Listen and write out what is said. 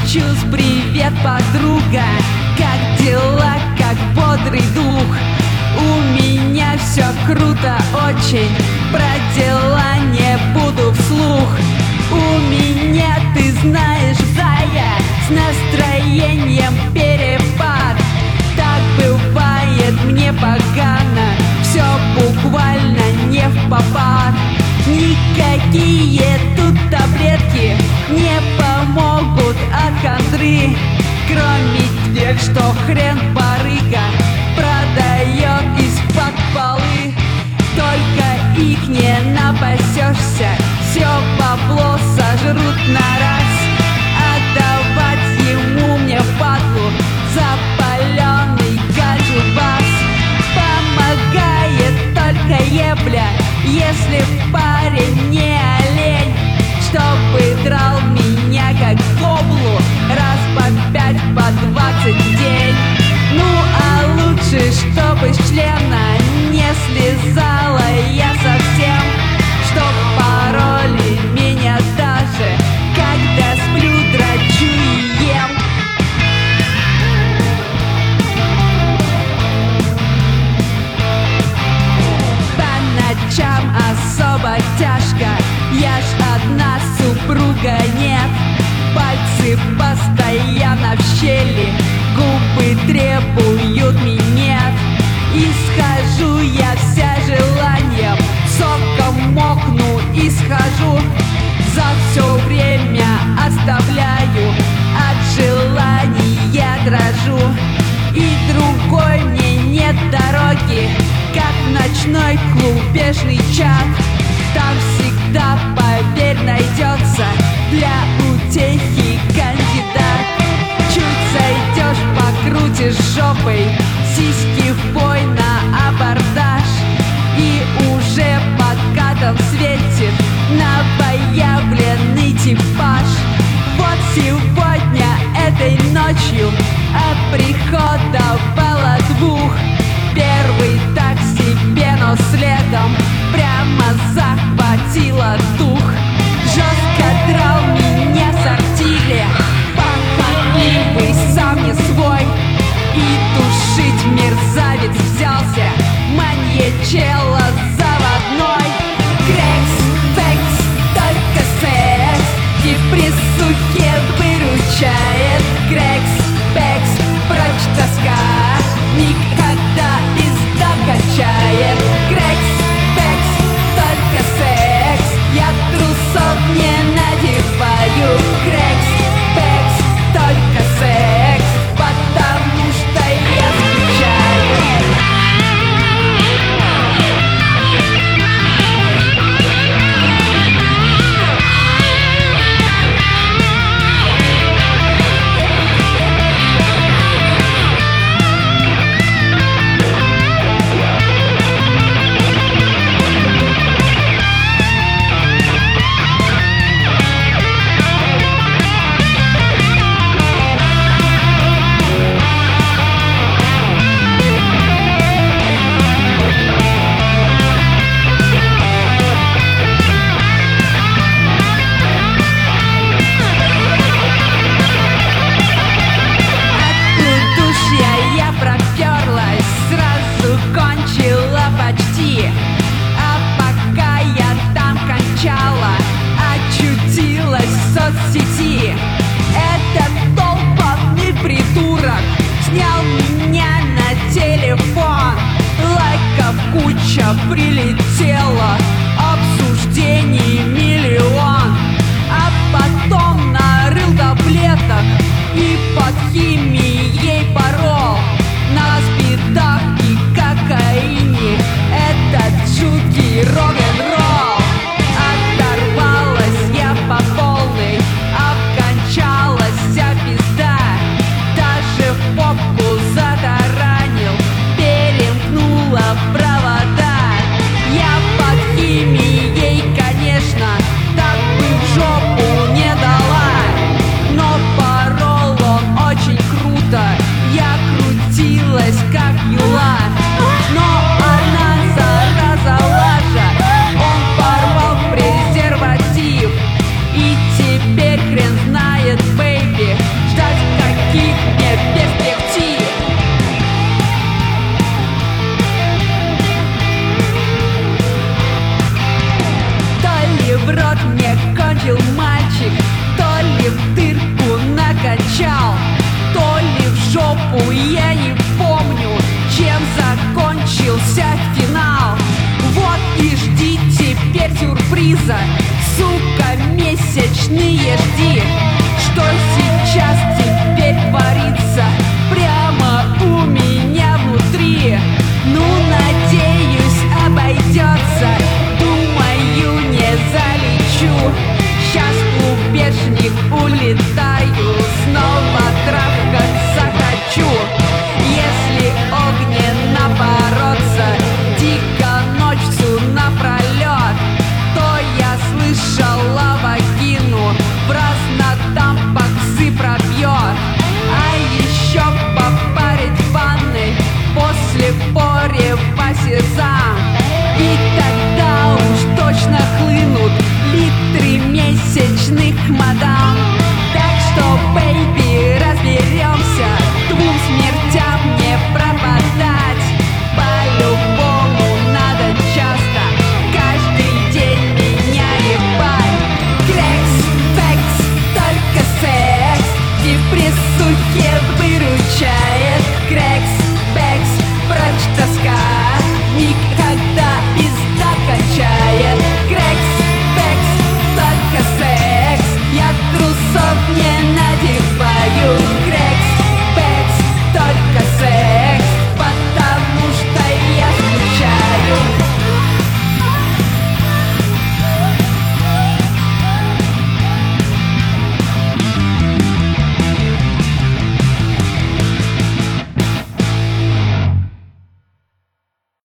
Чус, привет, подруга. Как дела, как бодрый дух? У меня все круто очень. Про дела не буду вслух. У меня, ты знаешь, зая, с настроением перепад. Так бывает мне погано, все буквально не впопад. Никакие тут таблетки не помогут от хандры, кроме тех, что хрен барыга продает из-под полы. Только их не напасешься, все бабло сожрут на раз. Отдавать ему мне падлу запаленный ганджу-бас. Помогает только ебля, если парень не олень, чтобы драл меня как гоблу раз по 5, по 20 в день. Ну а лучше, чтобы с члена не слезала я совсем, чтоб пароли меня даже, когда сплю, дрочу и ем. По ночам особо тяжко, я ж одна, супруга нет. Пальцы постоянно в щели, губы требуют минет. И схожу я вся желанием, соком мокну и схожу. За все время оставляю, от желания дрожу. И другой мне нет дороги, как в ночной клубешный чат. Там всегда, поверь, найдется для утехи кандидат. Чуть зайдешь, покрутишь жопой, сиськи в бой на абордаж. И уже подкатом светит новоявленный типаж. Вот сегодня, этой ночью, от прихода было двух. Первый так себе, но следом прямо захватила дух. Жестко драл меня в сортире, похотливый, сам не свой. И душить мерзавец взялся, маньячелло заводной. Крекс, фекс, только секс, депрессухе выручает. Крекс, пекс, прочь тоска, никогда пизда качает. Крекс, пекс, только секс, я трусов не надеваю. Крекс, пекс, только секс, потому что я скучаю. Сети. Этот долбанный придурок снял меня на телефон. Лайков куча прилетела, обсуждений миллион. А потом нарыл таблеток и под химией порол. На спидах и кокаине этот жуткий рок-н-ролл. Оторвалась я по полной, обкончалась вся пизда. Даже в попку затаранил, перемкнула провода. Я под химией, конечно, Готовься, финал. Вот и жди теперь сюрприза. Сука, месячные жди. Что